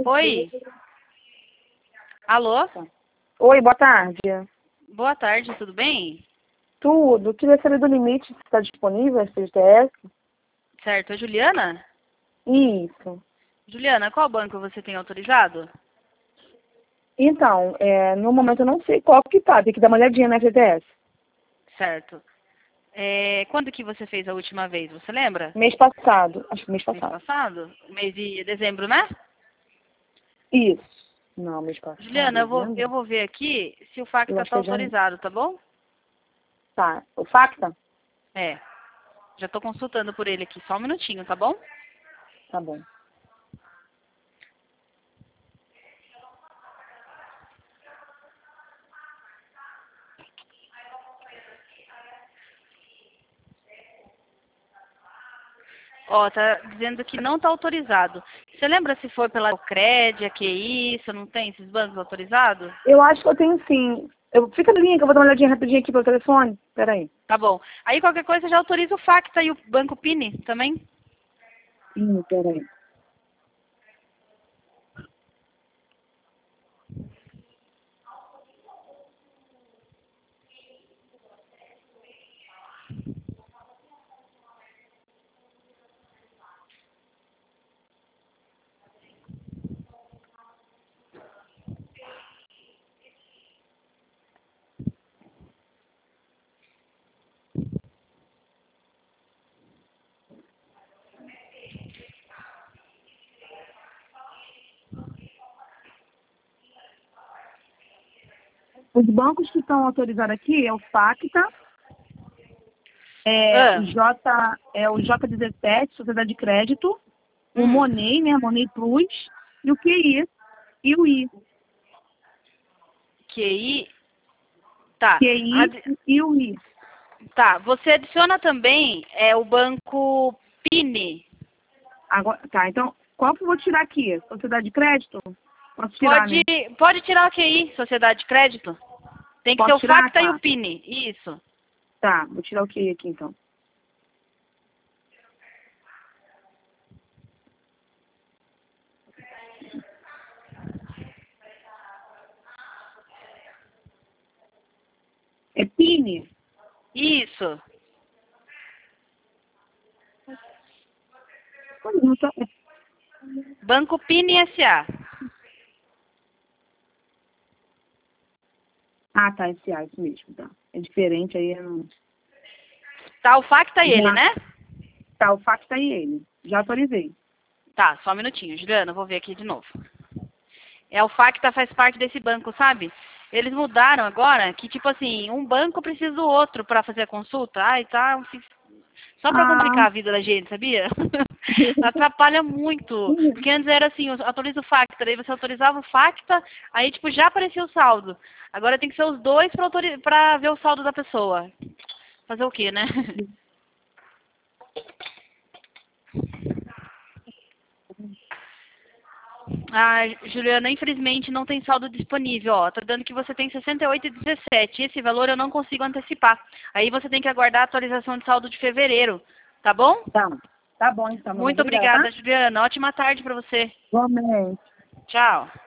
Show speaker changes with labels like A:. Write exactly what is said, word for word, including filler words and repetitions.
A: Oi? Alô?
B: Oi, boa tarde.
A: Boa tarde, tudo bem?
B: Tudo. Queria saber do limite, se está disponível, F G T S.
A: Certo. É Juliana?
B: Isso.
A: Juliana, qual banco você tem autorizado?
B: Então, é, no momento eu não sei qual que tá. Tem que dar uma olhadinha na F G T S.
A: Certo. É, quando que você fez a última vez, você lembra?
B: Mês passado. Acho que mês
A: Mês
B: passado.
A: passado? Mês de dezembro, né?
B: Isso. Não, mês passado.
A: Juliana, eu vou,
B: dezembro.
A: eu vou ver aqui se o Facta
B: Eu acho
A: está
B: que é janeiro.
A: autorizado, tá bom?
B: Tá. O Facta?
A: É. Já estou consultando por ele aqui, só um minutinho, tá bom?
B: Tá bom.
A: Ó, tá dizendo que não está autorizado. Você lembra se foi pela Cred, a Q I, se não tem esses bancos autorizados?
B: Eu acho que eu tenho sim. Eu, fica na linha que eu vou dar uma olhadinha rapidinho aqui pelo telefone. Pera aí.
A: Tá bom. Aí qualquer coisa já autoriza o Facta e o Banco Pini também?
B: Ih, pera aí. Os bancos que estão autorizados aqui é o Facta, é
A: Ah,
B: o J, é o J dezessete, Sociedade de Crédito, o
A: hum,
B: Money, né, Money Plus, e o Q I e o I.
A: Q I. Tá.
B: Q I
A: Adi-
B: e o I.
A: Tá. Você adiciona também é, o Banco Pini.
B: Agora, tá, então, qual que eu vou tirar aqui? Sociedade de Crédito? Posso tirar,
A: Pode,
B: né?
A: pode tirar o Q I, Sociedade de Crédito. Tem que ser
B: Posso
A: o
B: tirar?
A: Facta e
B: Tá.
A: o Pini. Isso.
B: Tá, vou tirar o Q I aqui, então. É Pini?
A: Isso.
B: Não tá-
A: Banco Pini S A.
B: Ah, tá, esse A, isso mesmo, tá. É diferente, aí eu não...
A: Tá o Facta e ele,
B: Já,
A: né?
B: tá, o Facta e ele. Já atualizei.
A: Tá, só um minutinho, Juliana, eu vou ver aqui de novo. É o Facta faz parte desse banco, sabe? Eles mudaram agora que, tipo assim, um banco precisa do outro para fazer a consulta. Ai, tá. assim, Só para
B: Ah,
A: complicar a vida da gente, sabia? Atrapalha muito. Porque antes era assim, atualiza o Facta, daí você autorizava o Facta, aí, tipo, já aparecia o saldo. Agora tem que ser os dois pra, autori- pra ver o saldo da pessoa. Fazer o quê, né? Ah, Juliana, infelizmente não tem saldo disponível, ó. Tá dando que você tem sessenta e oito e dezessete. Esse valor eu não consigo antecipar. Aí você tem que aguardar a atualização de saldo de fevereiro, tá bom?
B: tá. Tá bom, então, meu amor.
A: Muito
B: Obrigada, tá?
A: obrigada, Juliana. Ótima tarde para você.
B: Igualmente.
A: Tchau.